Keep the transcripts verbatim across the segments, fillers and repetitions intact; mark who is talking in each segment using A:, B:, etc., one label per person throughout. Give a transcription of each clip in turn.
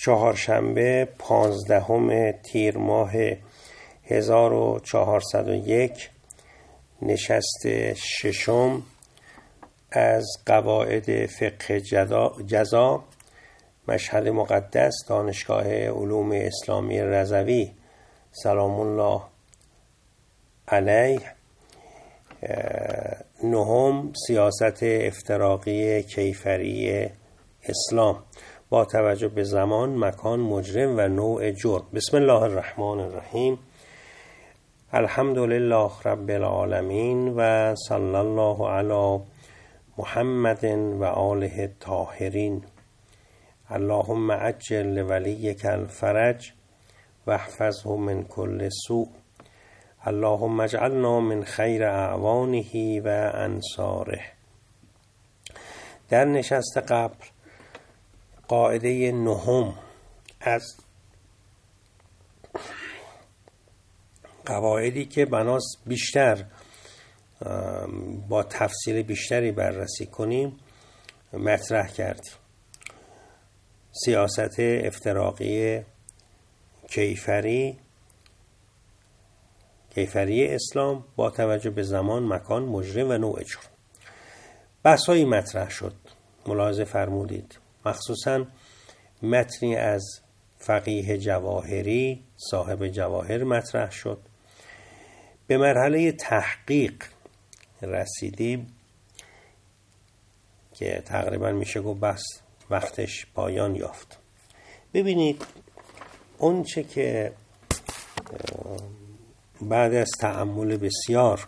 A: چهارشنبه پانزدهم تیر ماه هزار و چهارصد و یک، نشست ششم از قواعد فقه جزا، مشهد مقدس، دانشگاه علوم اسلامی رضوی سلام الله علیه. نهم، سیاست افتراقی کیفری اسلام با توجه به زمان، مکان، مجرم و نوع جرم. بسم الله الرحمن الرحیم. الحمدلله رب العالمین و صلی الله علی محمد و آله الطاهرین. اللهم عجل لولیک الفرج و احفظه من کل سوء. اللهم اجعلنا من خیر اعوانه و انصاره. در نشست قبل قاعده نهم از قواعدی که بناست بیشتر با تفصیل بیشتری بررسی کنیم مطرح کردیم. سیاست افتراقی کیفری کیفری اسلام با توجه به زمان، مکان، مجرم و نوع جرم. بحثایی مطرح شد، ملاحظه فرمودید، مخصوصا متنی از فقیه جواهری صاحب جواهر مطرح شد. به مرحله تحقیق رسیدیم که تقریبا میشه گفت بس وقتش پایان یافت. ببینید اون چه که بعد از تأمل بسیار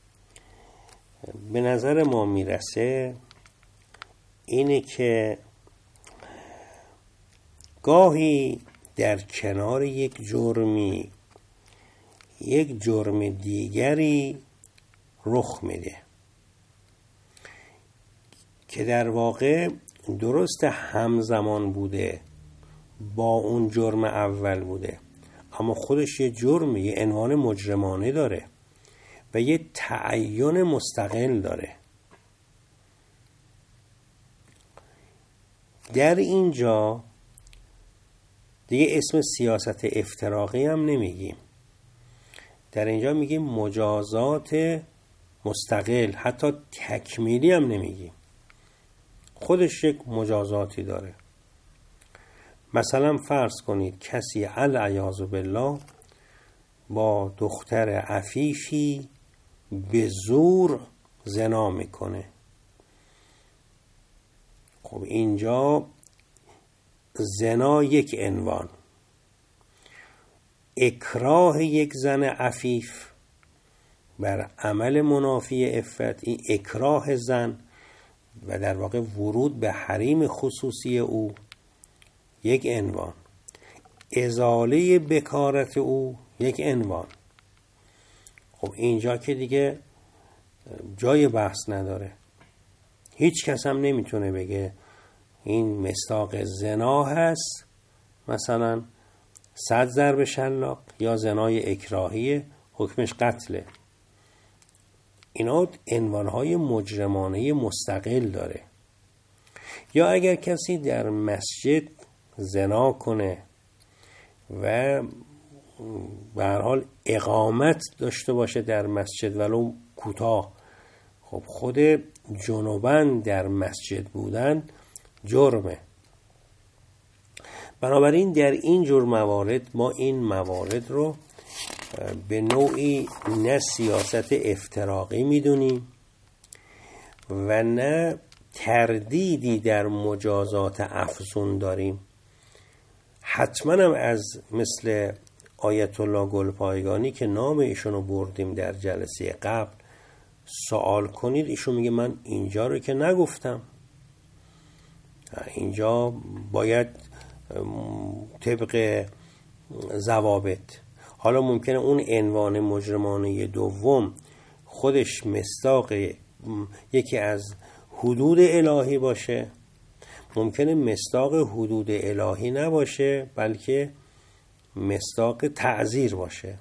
A: به نظر ما میرسه اینه که گاهی در کنار یک جرمی یک جرم دیگری رخ میده که در واقع درست همزمان بوده با اون جرم اول بوده، اما خودش یه جرم، یه عنوان مجرمانه داره و یه تعین مستقل داره. در اینجا دیگه اسم سیاست افتراقی هم نمیگیم، در اینجا میگیم مجازات مستقل، حتی تکمیلی هم نمیگیم، خودش یک مجازاتی داره. مثلا فرض کنید کسی العیاذ بالله با دختر عفیفی به زور زنا میکنه. خب اینجا زنا یک عنوان، اکراه یک زن عفیف بر عمل منافی عفت، این اکراه زن و در واقع ورود به حریم خصوصی او یک عنوان، ازاله بکارت او یک عنوان. خب اینجا که دیگه جای بحث نداره، هیچ کس هم نمیتونه بگه این مصداق زنا هست، مثلا صد ضرب شلاق، یا زنای اکراهی حکمش قتله. اینا عنوانهای مجرمانه مستقل داره. یا اگر کسی در مسجد زنا کنه و به هر حال اقامت داشته باشه در مسجد ولو کوتاه، خب خود جنوباً در مسجد بودن جرمه. بنابراین در این جور موارد ما این موارد رو به نوعی نه سیاست افتراقی میدونیم و نه تردیدی در مجازات افزون داریم. حتما هم از مثل آیت الله گلپایگانی که نام ایشونو بردیم در جلسه قبل سوال کنید، ایشون میگه من اینجا رو که نگفتم، اینجا باید طبق ضوابط. حالا ممکنه اون عنوان مجرمانه دوم خودش مصداق یکی از حدود الهی باشه، ممکنه مصداق حدود الهی نباشه بلکه مصداق تعزیر باشه.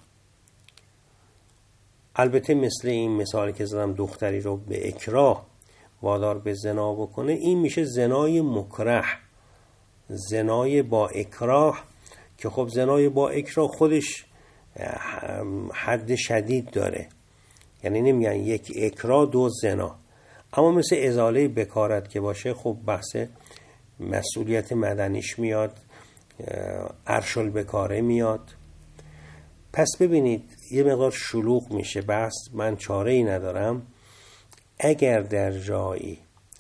A: البته مثل این مثالی که زدم، دختری رو به اکراه وادار به زنا بکنه، این میشه زنای مکره، زنای با اکراه که خب زنای با اکراه خودش حد شدید داره، یعنی نمیگن یک اکراه دو زنا، اما مثل ازاله بکارت که باشه خب بحث مسئولیت مدنیش میاد، ارش البکاره میاد. پس ببینید یه مقدار شلوغ میشه بحث، من چاره ای ندارم. اگر در جایی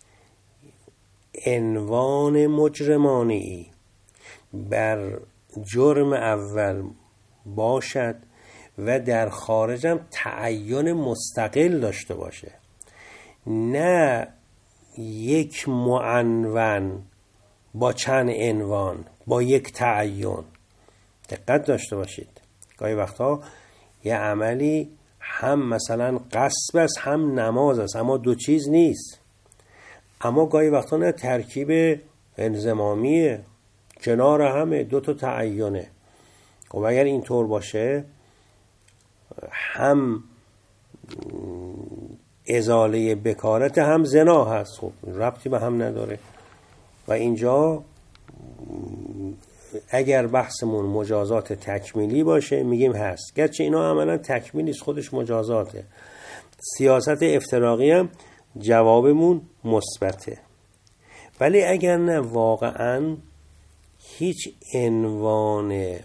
A: عنوان مجرمانه‌ای بر جرم اول باشد و در خارجم تعین مستقل داشته باشه، نه یک معنون با چند عنوان با یک تعین. دقت داشته باشید، گاهی وقتا یه عملی هم مثلا غصب است هم نماز است، اما دو چیز نیست. اما گاهی وقتا نه ترکیب انضمامیه، کنار همه دو تا تعینه. خب اگر اینطور باشه هم ازاله بکارت هم زنا هست، خب ربطی به هم نداره. و اینجا اگر بحثمون مجازات تکمیلی باشه میگیم هست، گرچه اینا عملا تکمیلی است، خودش مجازاته. سیاست افتراقی هم جوابمون مثبته. ولی اگر نه واقعا هیچ عنوان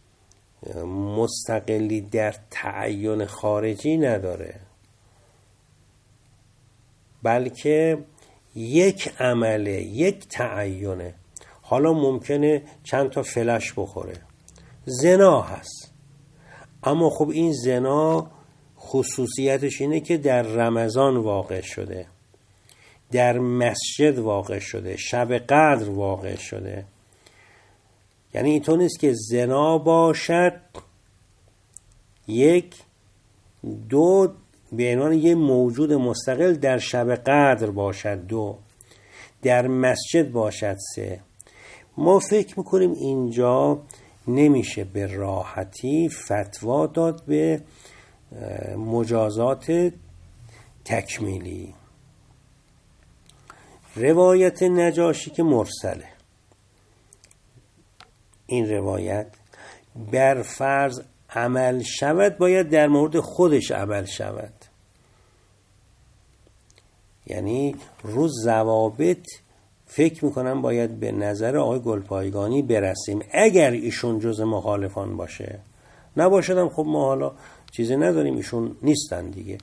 A: مستقلی در تعین خارجی نداره، بلکه یک عمله، یک تعینه. حالا ممکنه چند تا فلش بخوره، زنا هست، اما خب این زنا خصوصیتش اینه که در رمضان واقع شده، در مسجد واقع شده، شب قدر واقع شده. یعنی اینطور نیست که زنا باشد یک، دو به عنوان یه موجود مستقل در شب قدر باشد، دو در مسجد باشد، سه. ما فکر میکنیم اینجا نمیشه به راحتی فتوا داد به مجازات تکمیلی. روایت نجاشی که مرسله، این روایت بر فرض عمل شود باید در مورد خودش عمل شود، یعنی روز ضوابط فکر میکنم باید به نظر آقای گلپایگانی برسیم اگر ایشون جز مخالفان باشه. نباشدم خب ما حالا چیزی نداریم، ایشون نیستن دیگه.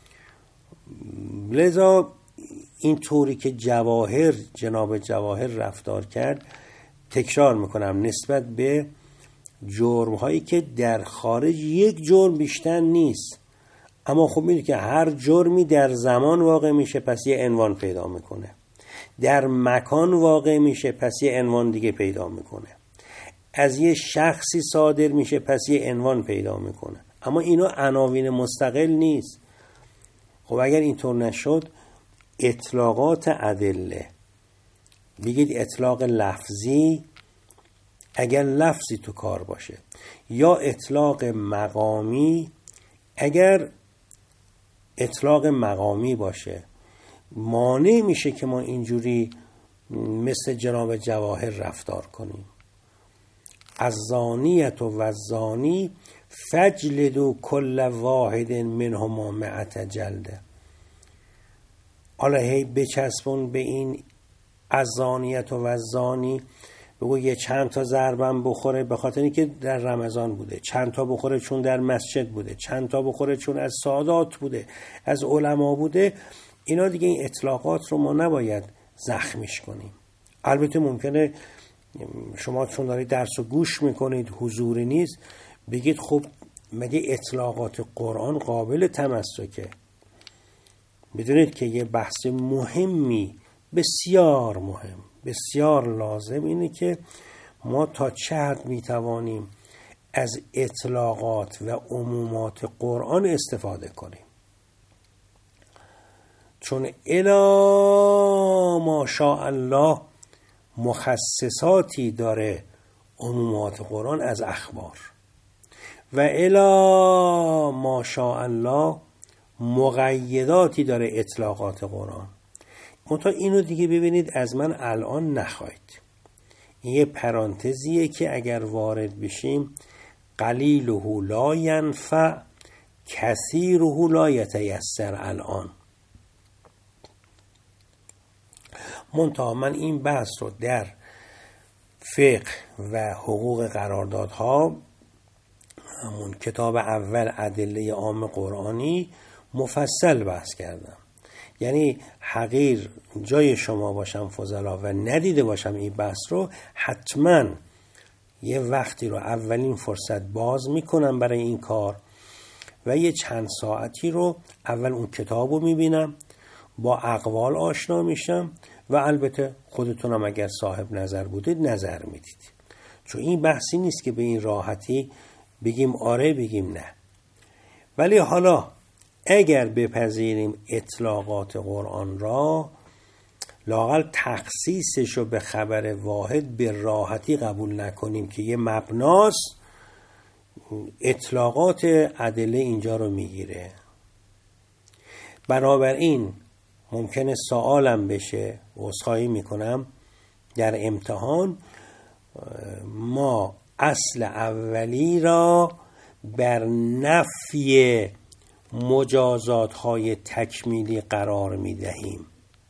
A: لذا این طوری که جواهر جناب جواهر رفتار کرد، تکرار میکنم، نسبت به جرم هایی که در خارج یک جرم بیشتر نیست، اما خب میدونی که هر جرمی در زمان واقع میشه پس یه عنوان پیدا میکنه، در مکان واقع میشه پس یه عنوان دیگه پیدا میکنه، از یه شخصی صادر میشه پس یه عنوان پیدا میکنه، اما اینا عناوین مستقل نیست. خب اگر اینطور نشد، اطلاقات ادله، بگید اطلاق لفظی اگر لفظی تو کار باشه، یا اطلاق مقامی اگر اطلاق مقامی باشه، مانع میشه که ما اینجوری مثل جناب جواهر رفتار کنیم. الزانیة و الزانی فجلدوا کل واحد منهما مئة جلده. حالا هی بچسبون به این الزانیة و الزانی، بگو یه چند تا ضربم بخوره به خاطر اینکه در رمضان بوده، چند تا بخوره چون در مسجد بوده، چند تا بخوره چون از سادات بوده، از علما بوده. اینا دیگه این اطلاقات رو ما نباید زخمیش کنیم. البته ممکنه شما چون دارید درس رو گوش میکنید حضوری نیست، بگید خب مگه اطلاقات قرآن قابل تمسکه؟ بدونید که یه بحث مهمی، بسیار مهم، بسیار لازم اینه که ما تا چه حد میتوانیم از اطلاقات و عمومات قرآن استفاده کنیم، چون الا ماشاء الله مخصصاتی داره عمومات قرآن از اخبار، و الا ماشاء الله مقیداتی داره اطلاقات قرآن. منتها اینو دیگه ببینید از من الان نخواید، این یه پرانتزیه که اگر وارد بشیم قلیله لا ینفع کثیره لا یتیسر الان. منتها من این بحث رو در فقه و حقوق قراردادها، همون کتاب اول ادله عام قرآنی، مفصل بحث کردم. یعنی حقیر جای شما باشم فضلا و ندیده باشم این بحث رو، حتما یه وقتی رو اولین فرصت باز میکنم برای این کار و یه چند ساعتی رو اول اون کتاب رو میبینم، با اقوال آشنا میشم و البته خودتونم اگر صاحب نظر بودید نظر میدید. چون این بحثی نیست که به این راحتی بگیم آره بگیم نه. ولی حالا اگر بپذیریم اطلاقات قرآن را، لااقل تخصیصش رو به خبر واحد به راحتی قبول نکنیم که یه مبناست، اطلاقات ادله اینجا رو میگیره. بنابراین ممکنه سوالم بشه، عذرخواهی میکنم، در امتحان ما اصل اولی را بر نفی مجازات های تکمیلی قرار میدهیم،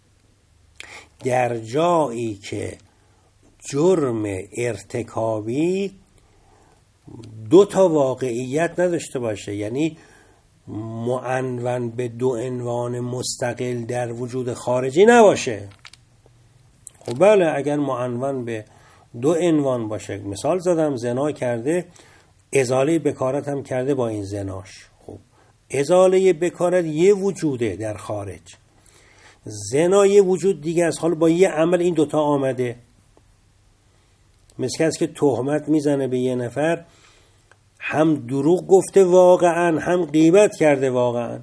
A: در جایی که جرم ارتکابی دو تا واقعیت نداشته باشه، یعنی معنون به دو عنوان مستقل در وجود خارجی نباشه. خب بله، اگر معنون به دو عنوان باشه، مثال زدم زنا کرده، ازاله بکارت هم کرده با این زناش، خب ازاله بکارت یه وجوده در خارج، زنا یه وجود دیگه است. حالا با یه عمل این دوتا آمده، مثل کسی که تهمت میزنه به یه نفر، هم دروغ گفته واقعا، هم غیبت کرده واقعا.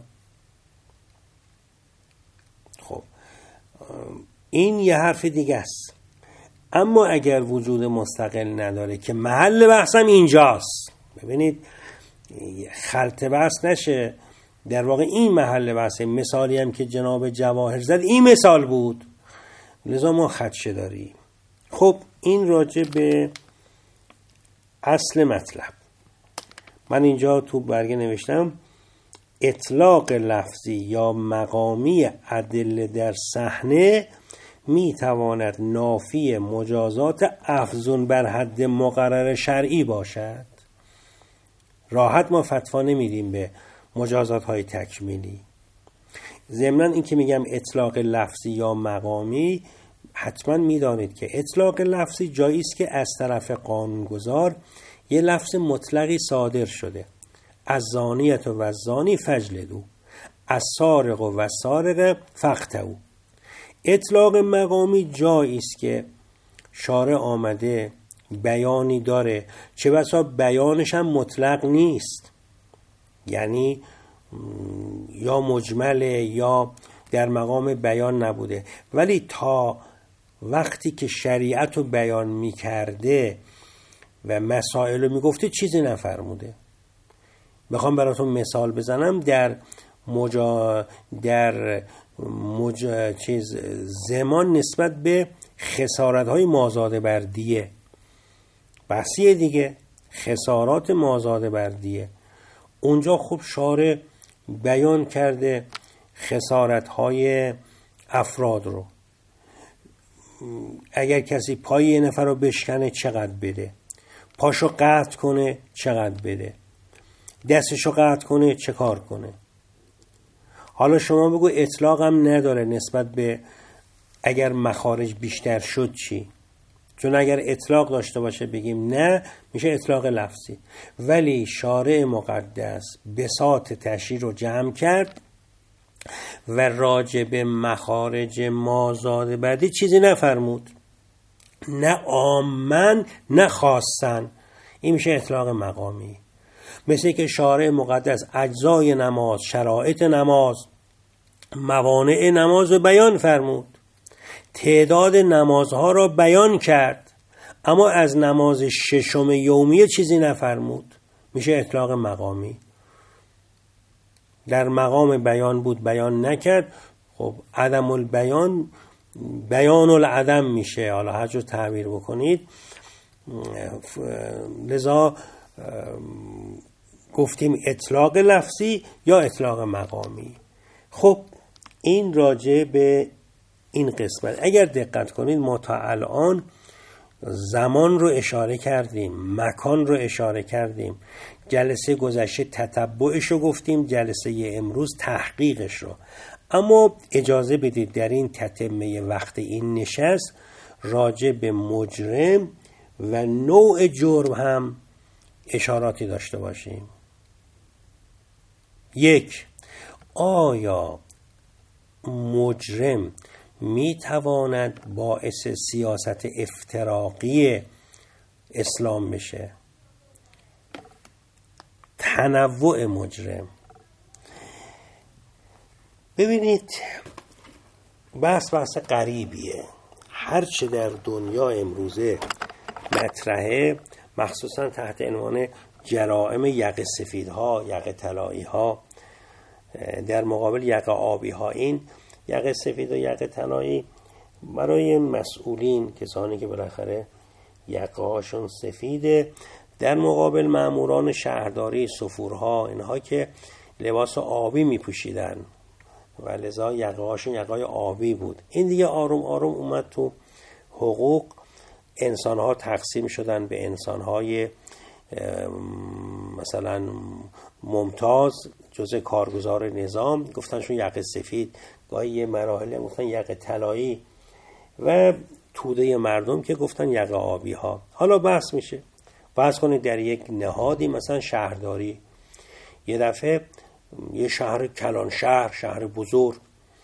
A: خب این یه حرف دیگه است. اما اگر وجود مستقل نداره که محل بحثم اینجاست، ببینید خلط بحث نشه، در واقع این محل بحثه. مثالی هم که جناب جواهر زد این مثال بود، لذا ما خدشه داریم. خب این راجع به اصل مطلب. من اینجا تو برگه نوشتم اطلاق لفظی یا مقامی ادله در صحنه می تواند نافی مجازات افزون بر حد مقرر شرعی باشد. راحت ما فتوا نمیدیم به مجازات های تکمیلی. ضمناً این که میگم اطلاق لفظی یا مقامی، حتما میدانید که اطلاق لفظی جایی است که از طرف قانونگذار یه لفظ مطلقی صادر شده، از زانیت و زانی فجلدو، از سارق و سارق فقطعو. اطلاق مقامی جایی است که شارع آمده بیانی داره، چه بسا بیانش هم مطلق نیست، یعنی یا مجمله یا در مقام بیان نبوده، ولی تا وقتی که شریعت رو بیان می کرده و مسائل رو می گفته چیزی نفرموده. بخوام براتون مثال بزنم، در مجا در مجا چیز زمان نسبت به خسارت های مازاده بر دیه، بحثیه دیگه، خسارات مازاده بر دیه، اونجا خوب شارع بیان کرده خسارت های افراد رو. اگر کسی پای یه نفر رو بشکنه چقدر بده، پاشو قطع کنه چقدر بده، دستشو قطع کنه چه کار کنه. حالا شما بگو اطلاق هم نداره نسبت به اگر مخارج بیشتر شد چی؟ چون اگر اطلاق داشته باشه بگیم نه، میشه اطلاق لفظی. ولی شارع مقدس بساط تشریع رو جمع کرد و راجع به مخارج مازاد بعدی چیزی نفرمود، نه عامن نه خاصن. این میشه اطلاق مقامی. مثل که شارع مقدس اجزای نماز، شرایط نماز، موانع نماز رو بیان فرمود، تعداد نمازها را بیان کرد، اما از نماز ششم یومیه چیزی نفرمود، میشه اطلاق مقامی. در مقام بیان بود بیان نکرد، خب عدم البیان بیان العدم میشه، حالا هر جور تعبیر بکنید. لذا گفتیم اطلاق لفظی یا اطلاق مقامی. خب این راجع به این قسمت. اگر دقت کنید ما تا الان زمان رو اشاره کردیم، مکان رو اشاره کردیم، جلسه گذشته تتبعش رو گفتیم، جلسه امروز تحقیقش رو. اما اجازه بدید در این تتمه وقت این نشست راجع به مجرم و نوع جرم هم اشاراتی داشته باشیم. یک، آیا مجرم می تواند باعث سیاست افتراقی اسلام بشه؟ تنوع مجرم. ببینید بحث بحث غریبیه. هرچه در دنیا امروزه مطرحه، مخصوصا تحت عنوان جرائم یقه سفیدها، یقه طلایی ها در مقابل یقه آبی ها، این یقه سفید و یقه طلایی برای مسئولین، کسانی که بالاخره یقه هاشون سفیده، در مقابل ماموران شهرداری، سفورها، اینها که لباس آبی می پوشیدن و لذا یقه هاشون یقه های آبی بود. این دیگه آروم آروم اومد تو حقوق. انسان ها تقسیم شدن به انسان های مثلا ممتاز، جزء کارگزار نظام، گفتنشون یقه سفید، گاهی یه مراحل هم گفتن یقه طلایی، و توده مردم که گفتن یقه آبی ها. حالا بحث میشه، بحث کنید در یک نهادی مثلا شهرداری، یه دفعه یه شهر کلان شهر، شهر بزرگ،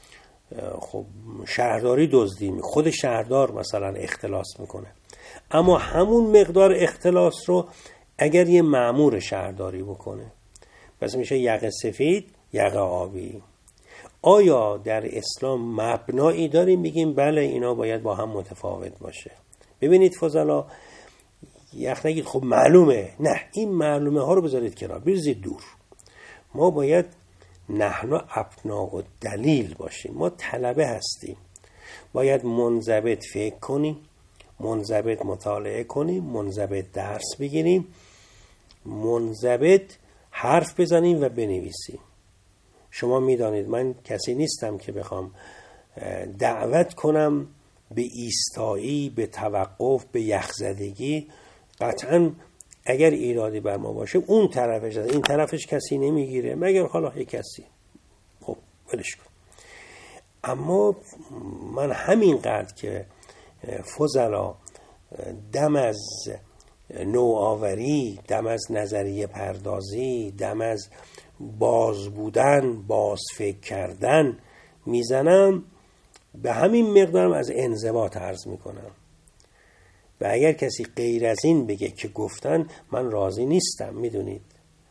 A: خب شهرداری دزدی، خود شهردار مثلا اختلاس میکنه، اما همون مقدار اختلاس رو اگر یه مأمور شهرداری بکنه پس میشه یقه سفید، یقه آبی. آیا در اسلام مبنایی داریم بگیم بله اینا باید با هم متفاوت باشه؟ ببینید فضلا، یخ نگید خب معلومه. نه، این معلومه ها رو بذارید کنار، بریزید دور. ما باید نحن ابناء و دلیل باشیم. ما طلبه هستیم، باید منضبط فکر کنیم، منضبط مطالعه کنیم، منضبط درس بگیریم، منضبط حرف بزنیم و بنویسیم. شما میدانید من کسی نیستم که بخوام دعوت کنم به ایستایی، به توقف، به یخزدگی. قطعا اگر ایرادی بر ما باشه اون طرفش هست، این طرفش کسی نمیگیره مگر حالا یک کسی، خب ولش کن. اما من همینقدر که فضلا دم از نوآوری، دم از نظریه پردازی، دم از باز بودن، باز فکر کردن میزنم، به همین مقدارم از انضباط عرض میکنم. و اگر کسی غیر از این بگه که گفتن، من راضی نیستم. میدونید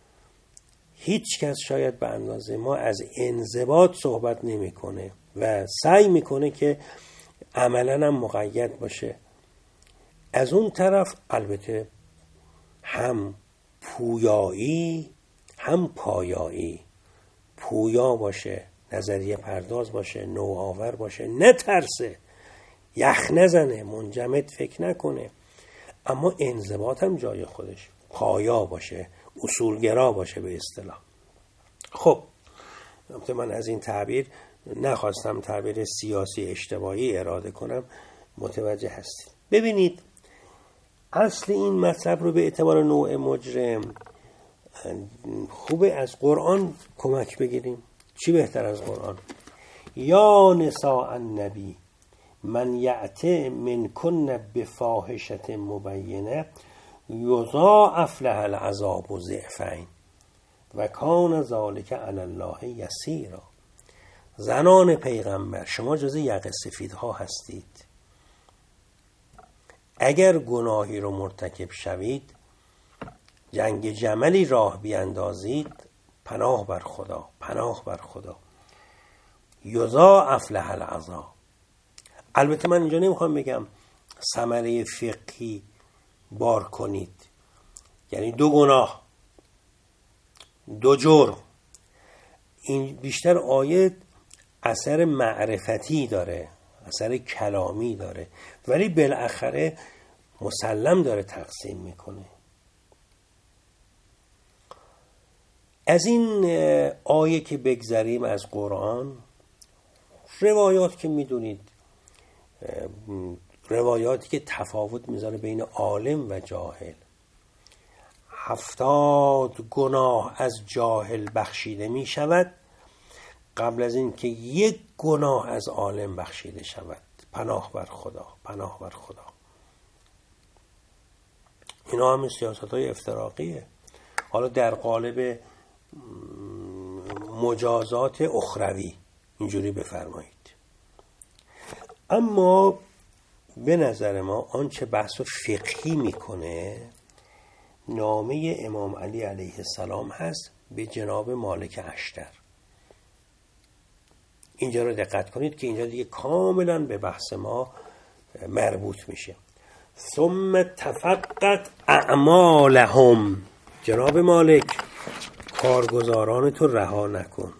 A: هیچ کس شاید به اندازه ما از انضباط صحبت نمیکنه و سعی میکنه که عملاً هم مقید باشه. از اون طرف البته هم پویایی هم پایایی، پویا باشه، نظریه پرداز باشه، نوآور باشه، نترسه، یخ نزنه، منجمد فکر نکنه، اما انضباط هم جای خودش، پایا باشه، اصولگرا باشه به اصطلاح. خب من از این تعبیر نخواستم تعبیر سیاسی اجتماعی اراده کنم، متوجه هستید. ببینید اصل این مطلب رو به اعتبار نوع مجرم خوبه از قرآن کمک بگیریم. چی بهتر از قرآن؟ یا نساء النبی من یأتی منکن بفاحشة مبینه یضاعف لها العذاب ضعفین و کان ذلک علی الله یسیرا. زنان پیغمبر، شما جز یقه سفیدها هستید. اگر گناهی رو مرتکب شوید، جنگ جملی راه بیاندازید، پناه بر خدا، پناه بر خدا. یضاعف لها العذاب. البته من اینجا نمیخوام بگم ثمره فقهی بار کنید، یعنی دو گناه، دو جرم. این بیشتر آیه اثر معرفتی داره، اثر کلامی داره، ولی بالاخره مسلم داره تقسیم میکنه. از این آیه که بگذریم از قرآن، روایات که میدونید، روایاتی که تفاوت میذاره بین عالم و جاهل. هفتاد گناه از جاهل بخشیده میشود قبل از این که یک گناه از عالم بخشیده شود. پناه بر خدا، پناه بر خدا. اینا هم سیاست های افتراقیه، حالا در قالب مجازات اخروی اینجوری بفرمایید. اما به نظر ما آنچه بحث فقهی میکنه نامه امام علی علیه السلام هست به جناب مالک اشتر. اینجا رو دقت کنید که اینجا دیگه کاملا به بحث ما مربوط میشه. ثم تفقد اعمالهم، جناب مالک کارگزاران تو رها نکن.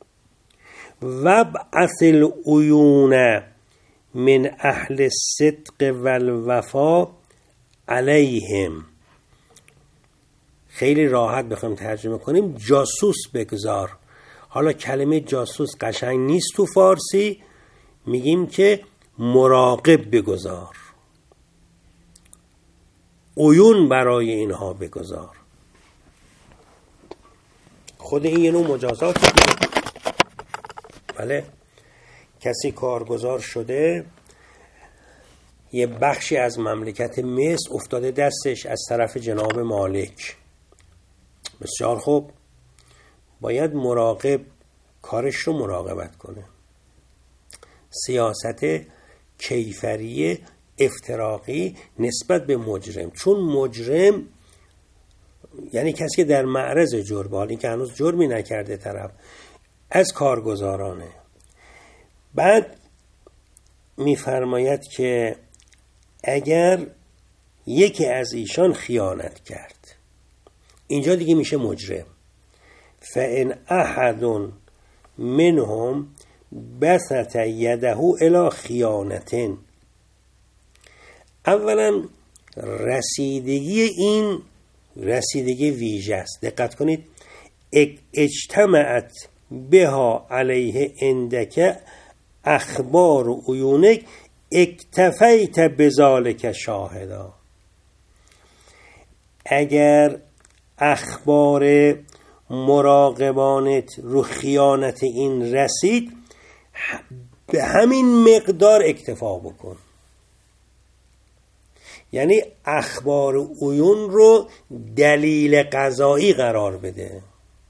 A: وابعث العیون من اهل الصدق والوفا علیهم. خیلی راحت بخوایم ترجمه کنیم جاسوس بگذار. حالا کلمه جاسوس قشنگ نیست تو فارسی، میگیم که مراقب بگذار، عیون برای اینها بگذار. خود این یه نوع مجازات دیگه. بله، کسی کارگزار شده، یه بخشی از مملکت مصر افتاده دستش از طرف جناب مالک. بسیار خوب، باید مراقب کارش رو مراقبت کنه. سیاست کیفری افتراقی نسبت به مجرم، چون مجرم یعنی کسی که در معرض جرم، حالی که هنوز جرمی نکرده طرف، از کارگزارانه. بعد میفرماید که اگر یکی از ایشان خیانت کرد، اینجا دیگه میشه مجرم. فَإِنْ أَحَدٌ مِّنْهُمْ بَسَطَ يَدَهُ إِلَى خِیانَةٍ. اولا رسیدگی این رسیدگی ویژه است. دقت کنید، اجتمعت بها علیه عندک اخبار و عیونک اکتفیت بذالک شاهدا. اگر اخبار مراقبانت رو خیانت این رسید، به همین مقدار اکتفا بکن. یعنی اخبار عیون رو دلیل قضایی قرار بده.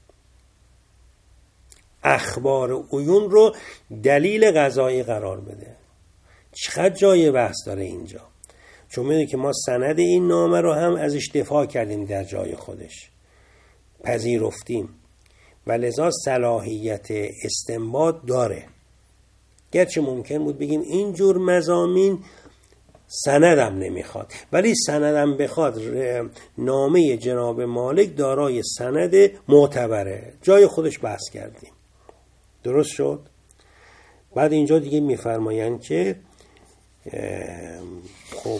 A: اخبار عیون رو دلیل قضایی قرار بده. چقدر جای بحث داره اینجا، چون میدونی که ما سند این نامه رو هم ازش دفاع کردیم، در جای خودش پذیرفتیم و لذا صلاحیت استنباط داره. گرچه ممکن بود بگیم اینجور مضامین سندم نمیخواد، ولی سندم بخواد نامه جناب مالک دارای سند معتبره، جای خودش بحث کردیم. درست شد؟ بعد اینجا دیگه میفرمایند که خب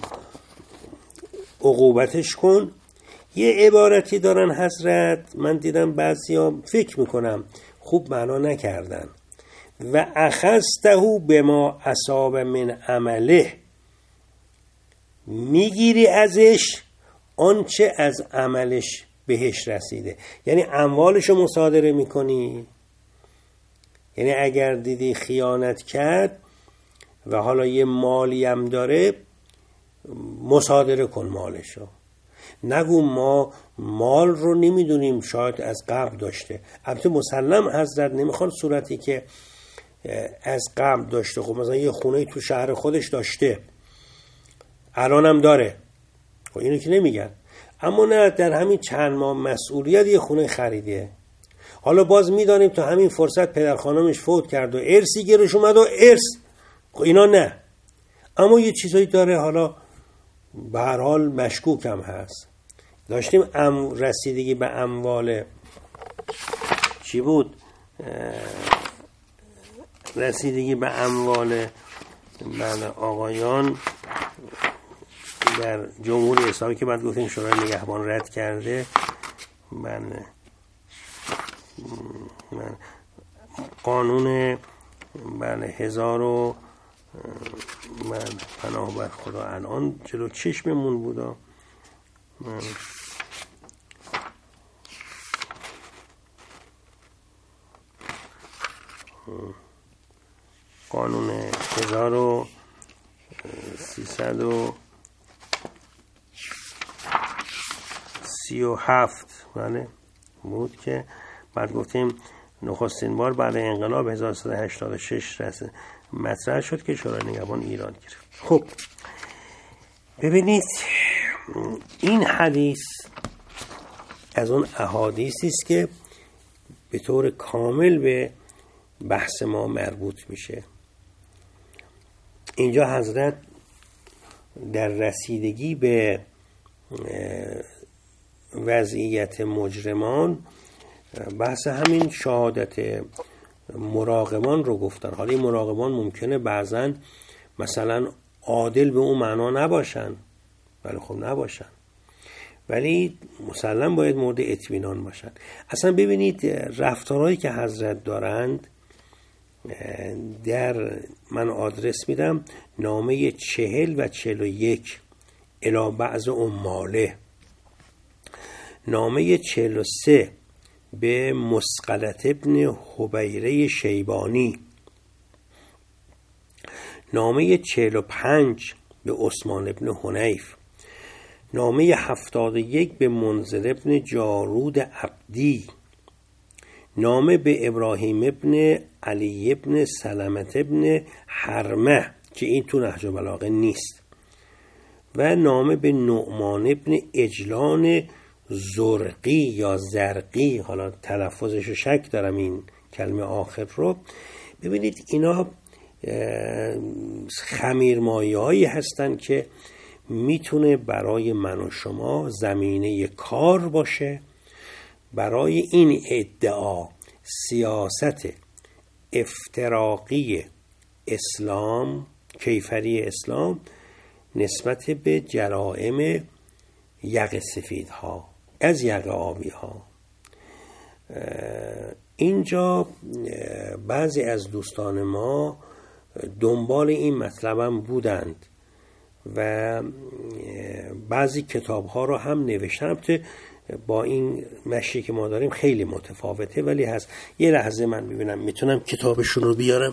A: عقوبتش کن. یه عبارتی دارن حضرت، من دیدم بعضیا فکر میکنم خوب معنا نکردن. و اخذته بما اصاب من عمله، میگیری ازش آنچه از عملش بهش رسیده. یعنی اموالشو مصادره میکنی. یعنی اگر دیدی خیانت کرد و حالا یه مالی هم داره، مصادره کن مالشو. نگو ما مال رو نمیدونیم، شاید از قبل داشته. البته مسلم حضرت نمیخوان صورتی که از قبل داشته. خب مثلا یه خونه تو شهر خودش داشته، الان هم داره، خب اینو که نمیگن. اما نه، در همین چند ماه مسئولیت یه خونه خریده. حالا باز میدانیم تا همین فرصت پدر خانمش فوت کرد و ارثی گیرش اومد و ارث، خب اینا نه. اما یه چیزایی داره، حالا به هر حال مشکوک هم هست. داشتیم ام رسیدگی به اموال چی بود؟ رسیدگی به اموال من آقایان در جمهوری اسلامی که بعد گفتیم شورای نگهبان رد کرده، من من قانون بله هزار و من پناه بر خدا الان جلو چشممون بودا، من قانون هزار و سیصد و سی و هفت بله بود که بعد گفتیم نخستین بار بعد انقلاب هزار و سیصد و هشتاد و شش رسه مطرح شد که شورای نگهبان ایران گرفت. خب ببینید این حدیث از اون احادیثی است که به طور کامل به بحث ما مربوط میشه. اینجا حضرت در رسیدگی به وضعیت مجرمان بحث همین شهادت مراقبان رو گفتن. حالا این مراقبان ممکنه بعضن مثلا عادل به اون معنا نباشن، ولی خب نباشن، ولی مسلم باید مورد اطمینان باشن. اصلا ببینید رفتارهایی که حضرت دارند، در من آدرس میدم نامه چهل و چهل و یک الی بعض عماله، نامه چهل و سه به مسقلة ابن حبیره شیبانی، نامه چهل و پنج به عثمان ابن حنیف، نامه هفتاد و یک به منذر ابن جارود عبدی، نامه به ابراهیم ابن علی ابن سلمت ابن حرمه که این تو نهج البلاغه نیست، و نامه به نعمان ابن اجلان زرقی یا زرقی، حالا تلفظش شک دارم این کلمه آخر رو. ببینید اینا خمیرمایه‌هایی هایی هستن که میتونه برای من و شما زمینه کار باشه برای این ادعا سیاست افتراقی اسلام، کیفری اسلام نسبت به جرائم یق سفیدها از یق آبی ها. اینجا بعضی از دوستان ما دنبال این مطلب هم بودند و بعضی کتاب ها رو هم نوشتن که با این مشی که ما داریم خیلی متفاوته، ولی هست. یه لحظه من میبینم میتونم کتابشون رو بیارم.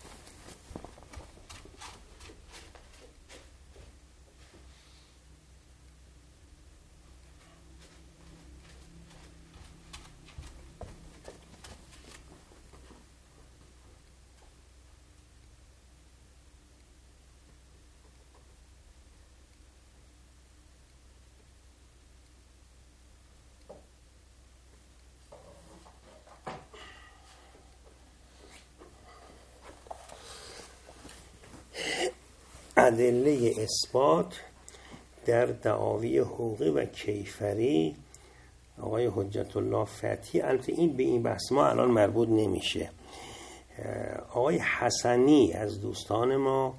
A: ادله اثبات در دعاوی حقوقی و کیفری آقای حجت الله فتحی. البته این به این بحث ما الان مربوط نمیشه. آقای حسنی از دوستان ما،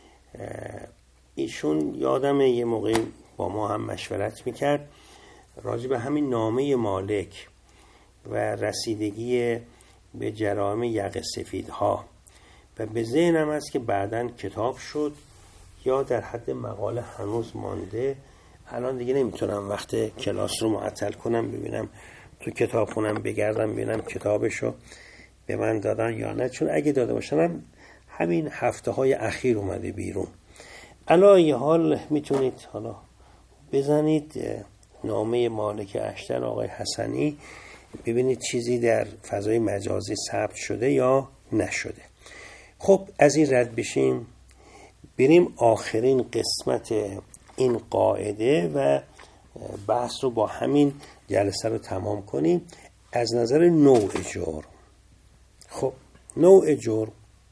A: ایشون یادم یه موقع با ما هم مشورت میکرد راجع به همین نامه مالک و رسیدگی به جرائم یق سفیدها، و به ذهنم هست که بعداً کتاب شد یا در حد مقاله هنوز مانده. الان دیگه نمیتونم وقت کلاس رو معطل کنم ببینم تو کتاب خونم بگردم ببینم کتابشو به من دادن یا نه، چون اگه داده باشنم همین هفته های اخیر اومده بیرون. الان حال میتونید حالا بزنید نامه مالک اشتر آقای حسنی، ببینید چیزی در فضای مجازی ثبت شده یا نشده. خب از این رد بشیم بریم آخرین قسمت این قاعده و بحث رو با همین جلسه رو تمام کنیم از نظر نوع جرم. خب نوع جرم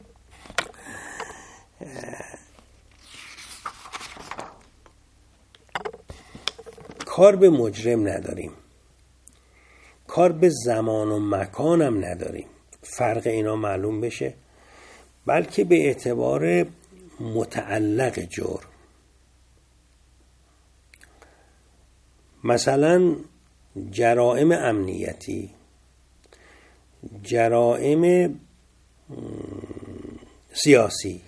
A: کار به مجرم نداریم، کار به زمان و مکان هم نداریم، فرق اینا معلوم بشه، بلکه به اعتبار متعلق جرم. مثلا جرائم امنیتی، جرائم سیاسی،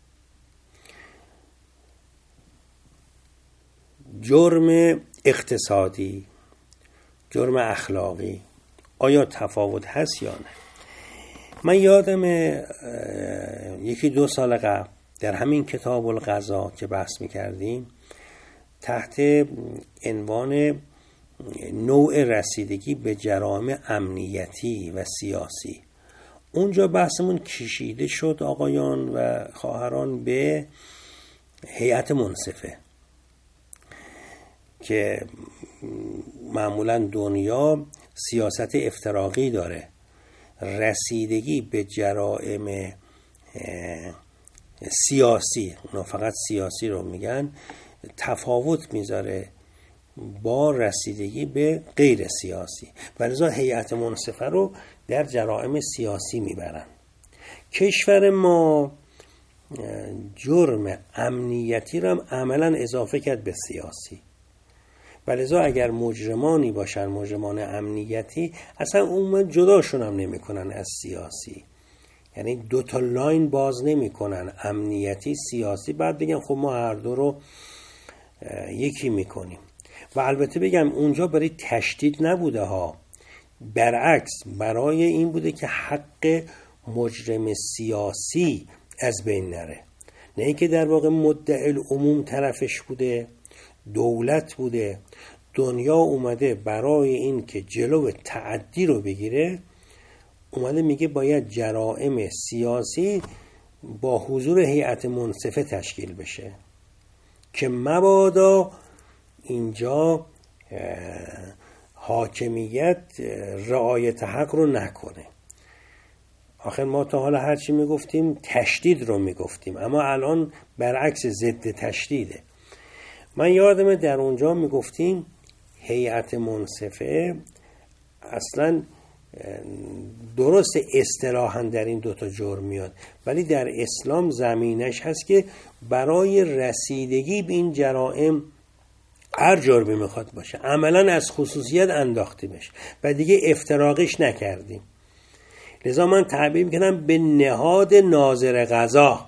A: جرم اقتصادی، جرم اخلاقی، آیا تفاوت هست یا نه؟ من یادم یکی دو سال قبل در همین کتاب القضا که بحث میکردیم تحت عنوان نوع رسیدگی به جرائم امنیتی و سیاسی، اونجا بحثمون کشیده شد آقایان و خواهران به هیئت منصفه که معمولا دنیا سیاست افتراقی داره، رسیدگی به جرائم سیاسی، اونا فقط سیاسی رو میگن، تفاوت میذاره با رسیدگی به غیر سیاسی و لذا هیئت منصفه رو در جرائم سیاسی میبرن. کشور ما جرم امنیتی رو هم عملا اضافه کرد به سیاسی و لذا اگر مجرمانی باشن، مجرمان امنیتی، اصلا اون جداشون هم نمی کنن از سیاسی، یعنی دو تا لاین باز نمی کنن، امنیتی سیاسی، بعد بگن خب ما هر دو رو یکی می کنیم. و البته بگم اونجا برای تشدید نبوده ها، برعکس برای این بوده که حق مجرم سیاسی از بین نره، نه اینکه در واقع مدعی العموم طرفش بوده، دولت بوده، دنیا اومده برای این که جلو تعدی رو بگیره، اومده میگه باید جرائم سیاسی با حضور هیئت منصفه تشکیل بشه که مبادا اینجا حاکمیت رعایت حق رو نکنه. آخر ما تا حالا هرچی میگفتیم تشدید رو میگفتیم، اما الان برعکس ضد تشدیده. من یادمه در اونجا میگفتیم هیئت منصفه اصلا درست اصطلاحاً در این دوتا جرم میاد، ولی در اسلام زمینش هست که برای رسیدگی به این جرائم هر جرمی میخواد باشه عملاً از خصوصیت انداخته بشه و دیگه افتراقش نکردیم. لذا من تعبیر میکنم به نهاد ناظر قضا.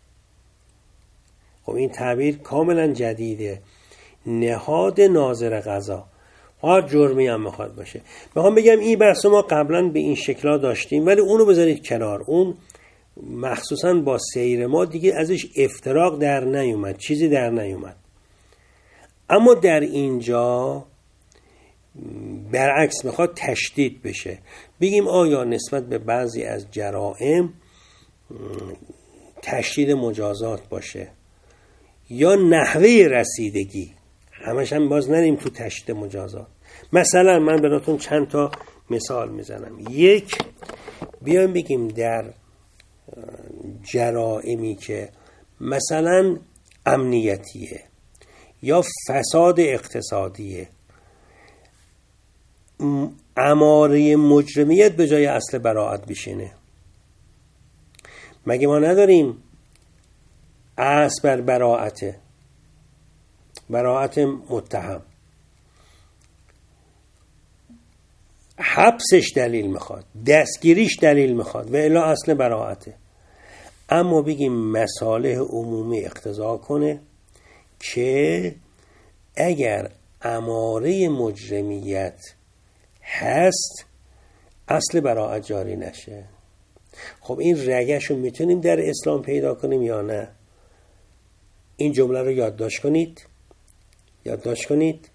A: خب این تعبیر کاملا جدیده، نهاد ناظر قضا، هر جرمی هم میخواد باشه. میخوام بگم این بحث ما قبلا به این شکلا داشتیم، ولی اونو بذارید کنار، اون مخصوصا با سیر ما دیگه ازش افتراق در نیومد، چیزی در نیومد. اما در اینجا برعکس میخواد تشدید بشه، بگیم آیا نسبت به بعضی از جرائم تشدید مجازات باشه یا نحوه رسیدگی، همش هم باز نریم تو تشدید مجازات. مثلا من براتون چند تا مثال میزنم. یک، بیایم بگیم در جرائمی که مثلا امنیتیه یا فساد اقتصادیه، اماره مجرمیت به جای اصل براعت بشینه. مگه ما نداریم اصل بر براعته، براعت متهم، حبسش دلیل میخواد، دستگیریش دلیل میخواد و الا اصل براعته. اما بگیم مصالح عمومی اقتضا کنه که اگر اماره مجرمیت هست اصل براعت جاری نشه. خب این رگش رو میتونیم در اسلام پیدا کنیم یا نه؟ این جمله رو یادداشت کنید، یادداشت کنید.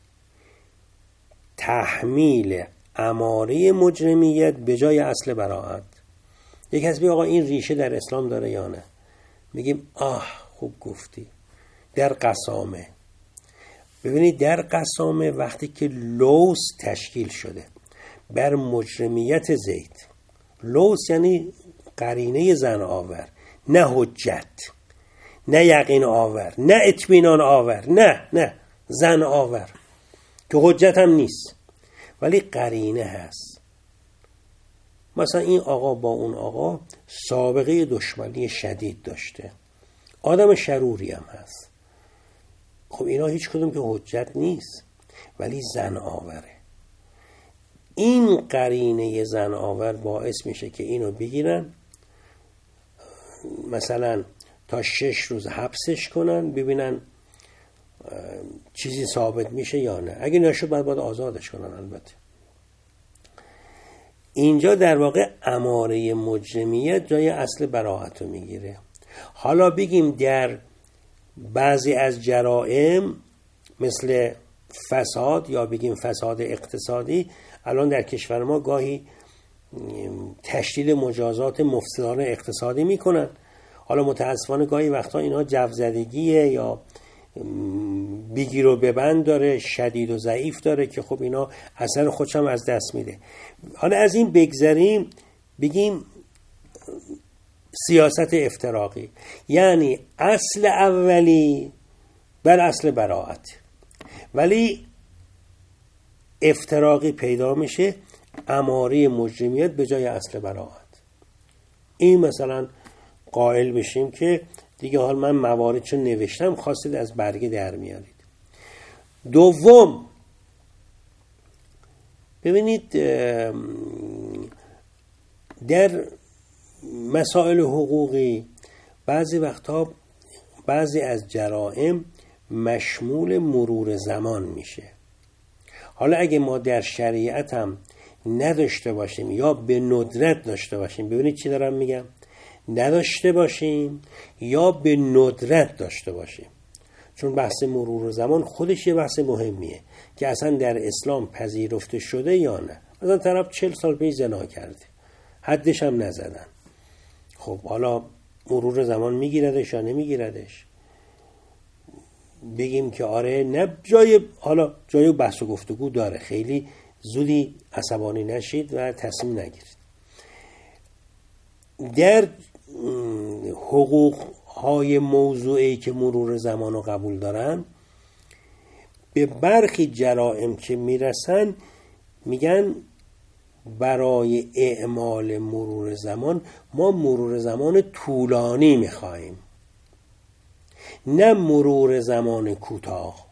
A: تحمیل اماره مجرمیت به جای اصل براعت. یک کسی آقا این ریشه در اسلام داره یا نه؟ میگیم آه خوب گفتی. در قسامه، ببینید در قسامه وقتی که لوث تشکیل شده بر مجرمیت زید، لوث یعنی قرینه زن آور، نه حجت، نه یقین آور، نه اطمینان آور، نه نه زن آور که حجت هم نیست ولی قرینه هست. مثلا این آقا با اون آقا سابقه دشمنی شدید داشته، آدم شروری هم هست. خب اینا هیچ کدوم که حجت نیست، ولی زن آوره. این قرینه زن آور باعث میشه که اینو بگیرن، مثلا تا شش روز حبسش کنن ببینن چیزی ثابت میشه یا نه. اگه نشد بعد باید آزادش کنن. البته اینجا در واقع اماره مجرمیت جای اصل براءت رو میگیره. حالا بگیم در بعضی از جرائم مثل فساد یا بگیم فساد اقتصادی، الان در کشور ما گاهی تشدید مجازات مفسدان اقتصادی میکنن. حالا متاسفانه گاهی وقتا اینها جوزدگیه یا بگیر و ببند داره، شدید و ضعیف داره که خب اینا اثر خودش هم از دست میده. حالا از این بگذریم، بگیم سیاست افتراقی، یعنی اصل اولی بر اصل براءت، ولی افتراقی پیدا میشه، اماره مجرمیت به جای اصل براءت. این مثلا قائل بشیم که دیگه حال من مواردشو نوشتم، خواستید از برگه در میارید. دوم، ببینید در مسائل حقوقی بعضی وقتا بعضی از جرائم مشمول مرور زمان میشه. حالا اگه ما در شریعت هم نداشته باشیم یا به ندرت داشته باشیم، ببینید چی دارم میگم، نداشته باشیم یا به ندرت داشته باشیم، چون بحث مرور زمان خودش یه بحث مهمیه که اصلا در اسلام پذیرفته شده یا نه. مثلا طرف چهل سال پیش زنا کرده، حدش هم نزدن، خب حالا مرور زمان میگیردش یا نمیگیردش؟ بگیم که آره نه، جای حالا جای بحث و گفتگو داره، خیلی زودی عصبانی نشید و تصمیم نگیرید. در حقوق های موضوعی که مرور زمان رو قبول دارن، به برخی جرائم که میرسن میگن برای اعمال مرور زمان ما مرور زمان طولانی میخوایم، نه مرور زمان کوتاه.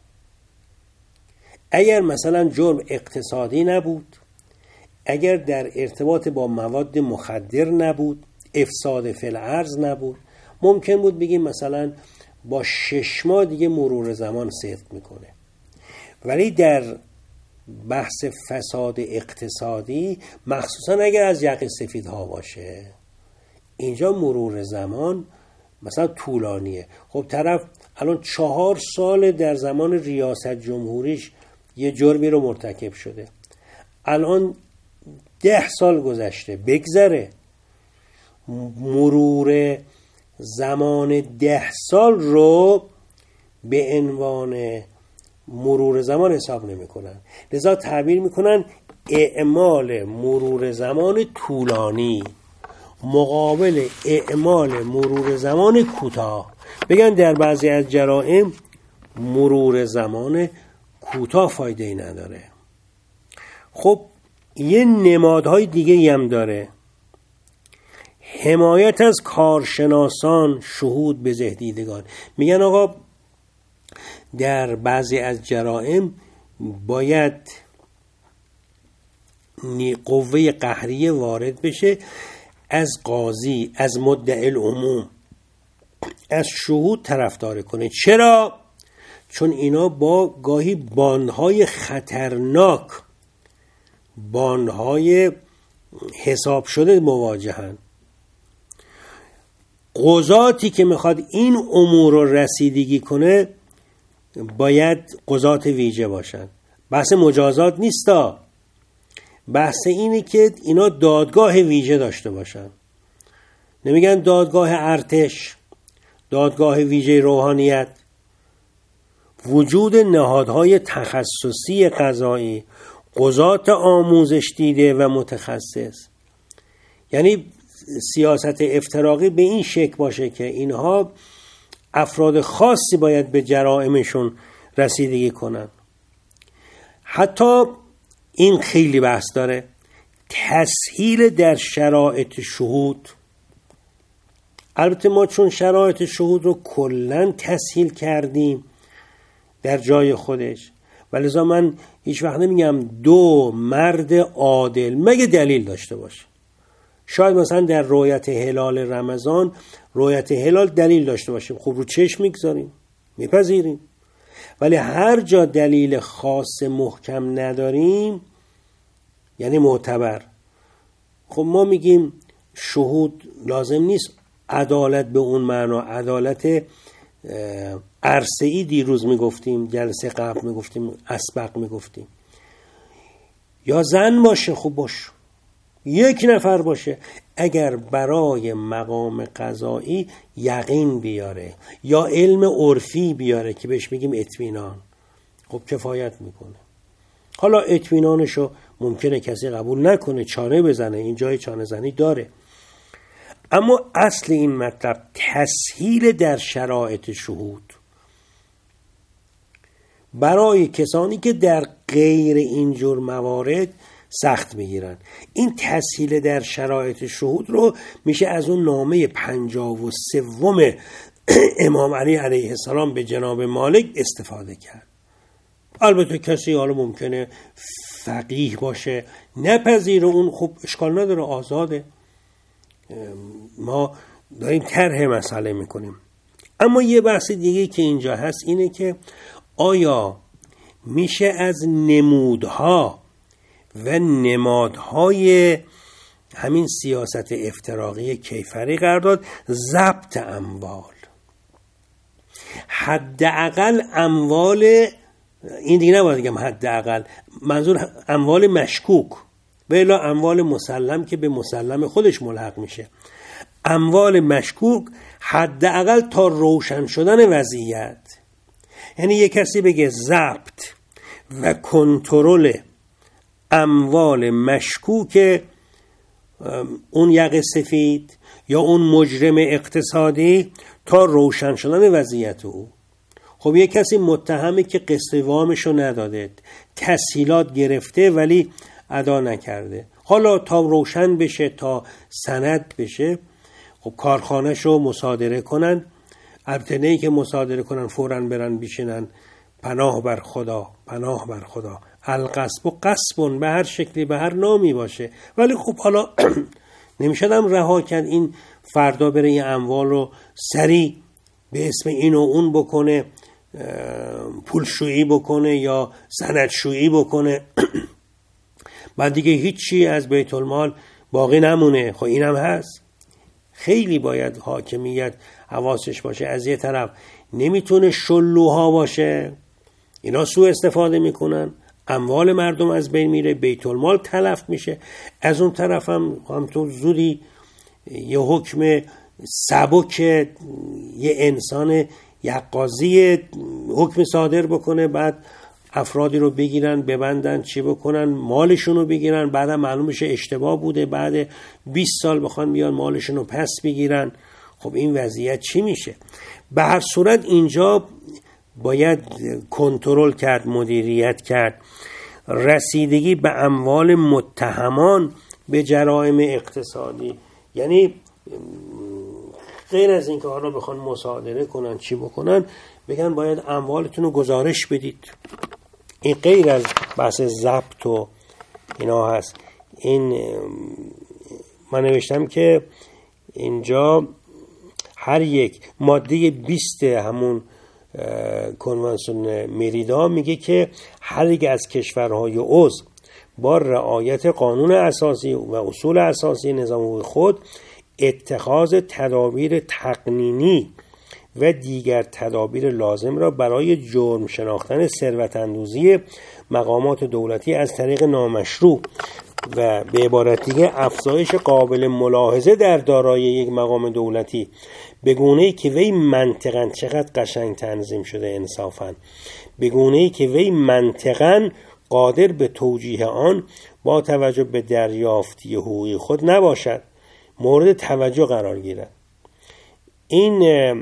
A: اگر مثلا جرم اقتصادی نبود، اگر در ارتباط با مواد مخدر نبود، افساد فی الارض نبود، ممکن بود بگیم مثلا با شش ماه دیگه مرور زمان صدق میکنه. ولی در بحث فساد اقتصادی، مخصوصا اگر از یقه سفیدها باشه، اینجا مرور زمان مثلا طولانیه. خب طرف الان چهار سال در زمان ریاست جمهوریش یه جرمی رو مرتکب شده، الان ده سال گذشته، بگذره، مرور زمان ده سال رو به عنوان مرور زمان حساب نمی کنن، لذا تعبیر میکنن اعمال مرور زمان طولانی مقابل اعمال مرور زمان کوتاه. بگن در بعضی از جرائم مرور زمان کوتاه فایده ای نداره. خب یه نمادهای دیگه هم داره، حمایت از کارشناسان، شهود به زهدیدگان. میگن آقا در بعضی از جرائم باید قوه قهریه وارد بشه، از قاضی، از مدعی العموم، از شهود طرفداری کنه. چرا؟ چون اینا با گاهی باندهای خطرناک، باندهای حساب شده مواجهن. قضاتی که میخواد این امور رو رسیدگی کنه باید قضات ویژه باشن. بحث مجازات نیستا، بحث اینه که اینا دادگاه ویژه داشته باشن. نمیگن دادگاه ارتش، دادگاه ویژه روحانیت. وجود نهادهای تخصصی قضایی، قضات آموزش دیده و متخصص، یعنی سیاست افتراقی به این شکل باشه که اینها افراد خاصی باید به جرائمشون رسیدگی کنن. حتی این خیلی بحث داره، تسهیل در شرایط شهود. البته ما چون شرایط شهود رو کلن تسهیل کردیم در جای خودش، ولذا من هیچ وقت نمیگم دو مرد عادل مگه دلیل داشته باشه. شاید مثلا در رؤیت هلال رمضان رؤیت هلال دلیل داشته باشیم، خب رو چشم میگذاریم میپذیریم، ولی هر جا دلیل خاص محکم نداریم یعنی معتبر، خب ما میگیم شهود لازم نیست عدالت به اون معنا عدالت عرصه‌ای دیروز میگفتیم، جلسه قبل میگفتیم، اسبق میگفتیم، یا زن باشه خوب باشه، یک نفر باشه، اگر برای مقام قضایی یقین بیاره یا علم عرفی بیاره که بهش میگیم اطمینان، خب کفایت میکنه. حالا اطمینانشو ممکنه کسی قبول نکنه، چانه بزنه، این جای چانه زنی داره، اما اصل این مطلب تسهیل در شرایط شهود برای کسانی که در غیر اینجور موارد سخت میگیرن. این تسهیل در شرایط شهود رو میشه از اون نامه پنجاه و سوم امام علی علیه السلام به جناب مالک استفاده کرد. البته کسی حالا ممکنه فقیه باشه نپذیره اون، خب اشکال نداره، آزاده، ما داریم طرح مسئله میکنیم. اما یه بحث دیگه که اینجا هست اینه که آیا میشه از نمودها و نمادهای همین سیاست افتراقی کیفری قرار داد ضبط اموال، حداقل اموال، این دیگه نباید بگم حداقل، منظور اموال مشکوک و الا اموال مسلم که به مسلم خودش ملحق میشه، اموال مشکوک حداقل تا روشن شدن وضعیت. یعنی یک کسی بگه ضبط و کنترل اموال مشکوک اون یقه سفید یا اون مجرم اقتصادی تا روشن شدن وضعیت او. خب یک کسی متهمی که قسط وامشو نداده، تسهیلات گرفته ولی ادا نکرده، حالا تا روشن بشه، تا سند بشه، خب کارخانه‌شو مصادره کنن، البته نه که مصادره کنن فوراً برن بشینن پناه بر خدا، پناه بر خدا، القصب و قصبون، به هر شکلی به هر نامی باشه، ولی خب حالا نمیشدم رها کرد این فردا بره این اموال رو سریع به اسم این و اون بکنه، پولشویی بکنه یا سندشویی بکنه بعد دیگه هیچی از بیت المال باقی نمونه. خب اینم هست، خیلی باید حاکمیت حواسش باشه. از یه طرف نمیتونه شلوها باشه، اینا سوء استفاده میکنن، اموال مردم از بین میره، بیت المال تلف میشه. از اون طرف هم همطور زودی یه حکم سبک یه انسان یقاضی حکم صادر بکنه، بعد افرادی رو بگیرن ببندن، چی بکنن، مالشون رو بگیرن، بعد معلوم میشه اشتباه بوده، بعد بیست سال بخوان بیان مالشون رو پس بگیرن. خب این وضعیت چی میشه؟ به هر صورت اینجا باید کنترل کرد، مدیریت کرد، رسیدگی به اموال متهمان به جرایم اقتصادی، یعنی غیر از این که حالا بخوان مصادره کنن چی بکنن، بگن باید اموالتون رو گزارش بدید. این غیر از بحث ضبط و اینا هست. این من نوشتم که اینجا هر یک ماده بیست همون کنوانسیون مریدا میگه که هر یک از کشورهای عضو با رعایت قانون اساسی و اصول اساسی نظام حقوقی خود اتخاذ تدابیر تقنینی و دیگر تدابیر لازم را برای جرم شناختن ثروت اندوزی مقامات دولتی از طریق نامشروع و به عبارت دیگه افزایش قابل ملاحظه در دارایی یک مقام دولتی به گونه‌ای که وی منطقاً، چقدر قشنگ تنظیم شده انصافاً، به گونه‌ای که وی منطقاً قادر به توجیه آن با توجه به دریافتی حقوقی خود نباشد مورد توجه قرار گیرد. این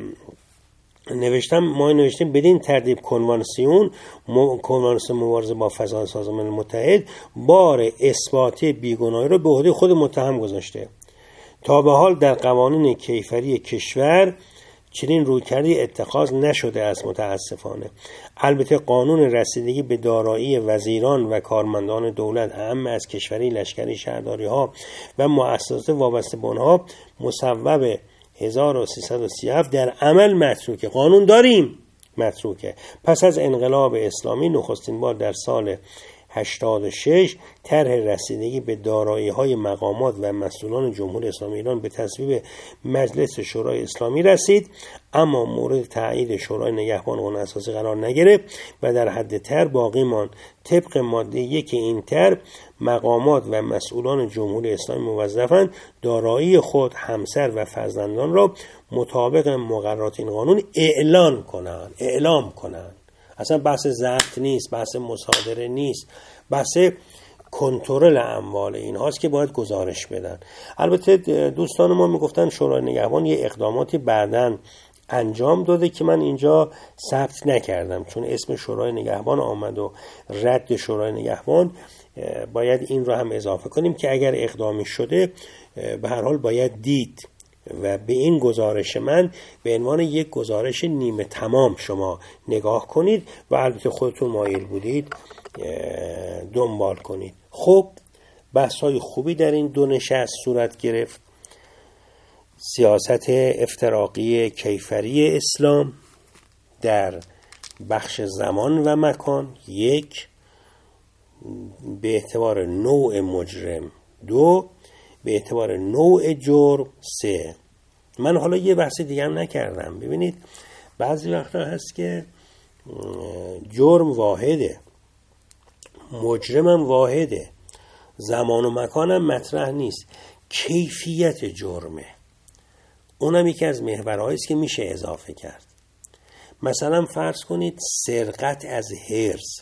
A: نوشتم ما نوشتیم بدین ترتیب کنوانسیون کنوانسیون مبارزه با فساد سازمان متحد بار اثبات بیگناهی را به عهده خود متهم گذاشته. تا به حال در قوانین کیفری کشور چنین رویکردی اتخاذ نشده است متاسفانه. البته قانون رسیدگی به دارایی وزیران و کارمندان دولت، اهم از کشوری، لشکری، شهرداری ها و مؤسسات وابسته به آنها، مصوب هزار و سیصد و سی و هفت در عمل متروکه. قانون داریم، متروکه. پس از انقلاب اسلامی نخستین بار در سال هشتاد و شش طرح رسیدگی به دارایی‌های مقامات و مسئولان جمهوری اسلامی ایران به تصویب مجلس شورای اسلامی رسید، اما مورد تایید شورای نگهبان قانون اساسی قرار نگرفت و در حد طرح باقی ماند. طبق ماده یک این طرح مقامات و مسئولان جمهوری اسلامی موظفند دارایی خود، همسر و فرزندان را مطابق مقررات این قانون اعلان کنند اعلام کنند. اصلا بحث ضبط نیست، بحث مصادره نیست، بحث کنترل اموال این هاست که باید گزارش بدن. البته دوستان ما میگفتن شورای نگهبان یه اقداماتی بعداً انجام داده که من اینجا ثبت نکردم، چون اسم شورای نگهبان آمد و رد شورای نگهبان، باید این رو هم اضافه کنیم که اگر اقدامی شده به هر حال باید دید و به این گزارش من به عنوان یک گزارش نیمه تمام شما نگاه کنید و البته خودتون مایل بودید دنبال کنید. خب بحث‌های خوبی در این دو نشست صورت گرفت. سیاست افتراقی کیفری اسلام در بخش زمان و مکان یک، به اعتبار نوع مجرم دو، به اعتبار نوع جرم سه. من حالا یه بحث دیگه هم نکردم. ببینید بعضی وقتا هست که جرم واحده، مجرمم واحده، زمان و مکانم مطرح نیست، کیفیت جرمه، اونم یکی از محورهایی است که میشه اضافه کرد. مثلا فرض کنید سرقت از حرز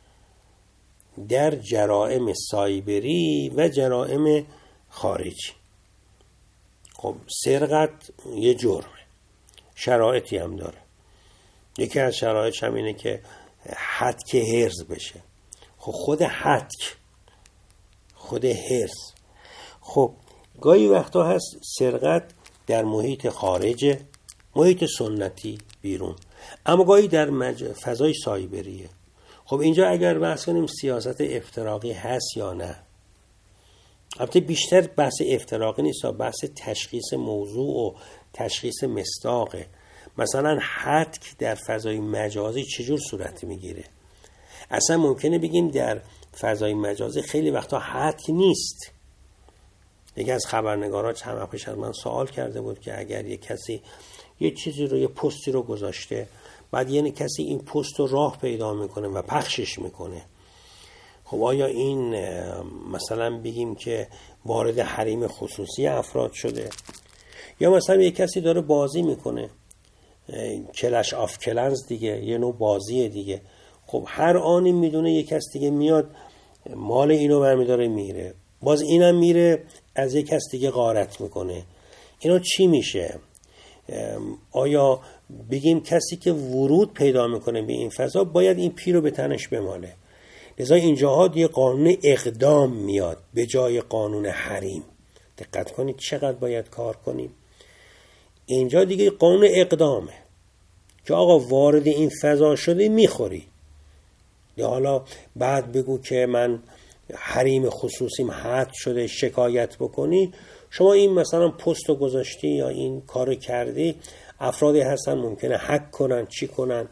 A: در جرائم سایبری و جرائم خارجی. خب سرقت یه جرمه، شرایطی هم داره. یکی از شرایطش هم اینه که حدک حرز بشه. خب خود حدک، خود حرز، خب گاهی وقتا هست سرقت در محیط خارجه، محیط سنتی بیرون، اما گاهی در مج... فضای سایبریه. خب اینجا اگر بحث کنیم سیاست افتراقی هست یا نه، البته بیشتر بحث افتراقی نیست، بحث تشخیص موضوع و تشخیص مصداقه. مثلا حدک در فضای مجازی چجور صورت میگیره؟ اصلا ممکنه بگیم در فضای مجازی خیلی وقتا حدک نیست. یکی از خبرنگارا چند وقت پیش از من سوال کرده بود که اگر یک کسی یه چیزی رو، یه پستی رو گذاشته، بعد یعنی کسی این پست رو راه پیدا میکنه و پخشش میکنه، خب آیا این مثلا بگیم که وارد حریم خصوصی افراد شده؟ یا مثلا یک کسی داره بازی میکنه، کلش آف کلنز دیگه، یه نوع بازیه دیگه، خب هر آنی میدونه یک کس دیگه میاد مال اینو برمیداره میره، باز اینم میره از یک کس دیگه غارت میکنه. اینا چی میشه؟ آیا بگیم کسی که ورود پیدا میکنه به این فضا باید این پی رو به تنش بماله؟ لذا اینجاها دیگه قانون اقدام میاد به جای قانون حریم. دقت کنید چقدر باید کار کنیم. اینجا دیگه قانون اقدامه که آقا وارد این فضا شده میخوری، یا حالا بعد بگو که من حریم خصوصیم حد شده شکایت بکنی. شما این مثلا پست رو گذاشتی یا این کارو کردی، افرادی هستن ممکنه هک کنن، چی کنن،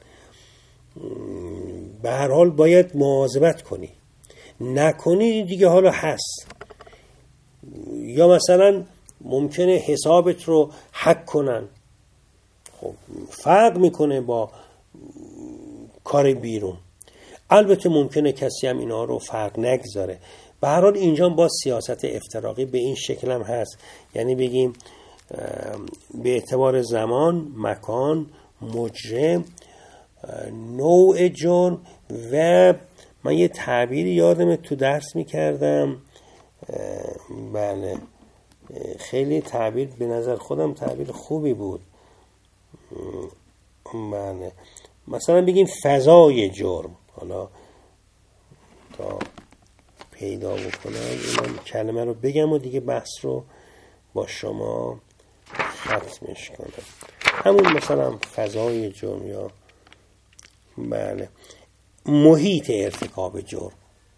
A: به هر حال باید مواظبت کنی. نکنی دیگه حالا هست. یا مثلا ممکنه حسابت رو هک کنن، خب فرق میکنه با کار بیرون. البته ممکنه کسی هم اینا رو فرق نگذاره. به هر حال اینجا با سیاست افتراقی به این شکل هم هست، یعنی بگیم به اعتبار زمان، مکان، مجرم، نوع جرم. و من یه تعبیری یادم تو درس میکردم، بله خیلی تعبیر به نظر خودم تعبیر خوبی بود، بله مثلا بگیم فضای جرم. حالا تا پیدا بکنم این کلمه رو بگم و دیگه بحث رو با شما ختمش کنم. همون مثلا فضای جرم یا بله محیط ارتکاب جرم.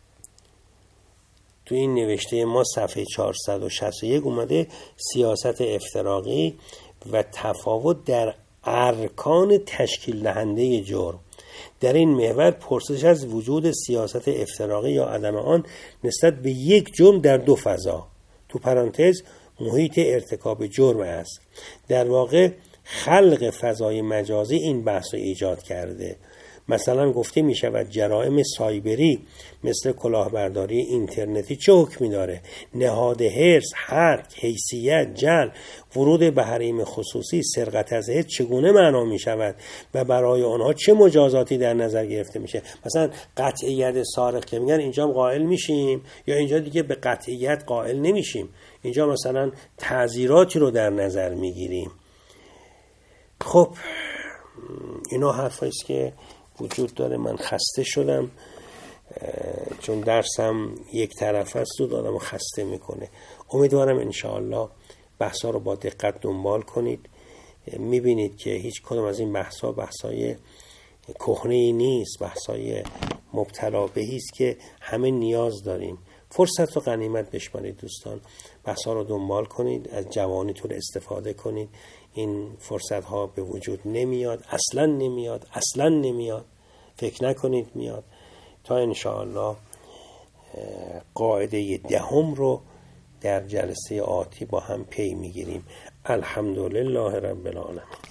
A: تو این نوشته ما صفحه چهارصد و شصت و یک اومده سیاست افتراقی و تفاوت در ارکان تشکیل دهنده جرم. در این محور پرسش از وجود سیاست افتراقی یا عدم آن نسبت به یک جرم در دو فضا، تو پرانتز محیط ارتکاب جرم است. در واقع خلق فضای مجازی این بحث رو ایجاد کرده. مثلا گفته می شود جرائم سایبری مثل کلاهبرداری اینترنتی چه حکمی داره؟ نهاد حرص، حرق، حیثیت، جعل، ورود به حریم خصوصی، سرقت از حد چگونه معنا می شود و برای آنها چه مجازاتی در نظر گرفته میشه؟ مثلا قطعیت سارق که میگن اینجا هم قائل میشیم یا اینجا دیگه به قطعیت قائل نمیشیم؟ اینجا مثلا تعزیراتی رو در نظر میگیریم. خب اینا حرفایی است که وجود داره. من خسته شدم چون درسم یک طرف است و دادم خسته میکنه. امیدوارم انشاءالله بحثا رو با دقت دنبال کنید. میبینید که هیچ کدوم از این بحثا بحثای کهنه‌ای نیست، بحثای مبتلا بهی است که همه نیاز داریم. فرصت و غنیمت بشمارید دوستان، بحثا رو دنبال کنید، از جوانیتون استفاده کنید. این فرصت ها به وجود نمیاد، اصلا نمیاد، اصلا نمیاد، فکر نکنید میاد. تا انشاءالله قاعده دهم رو در جلسه آتی با هم پی میگیریم. الحمدلله رب العالمین.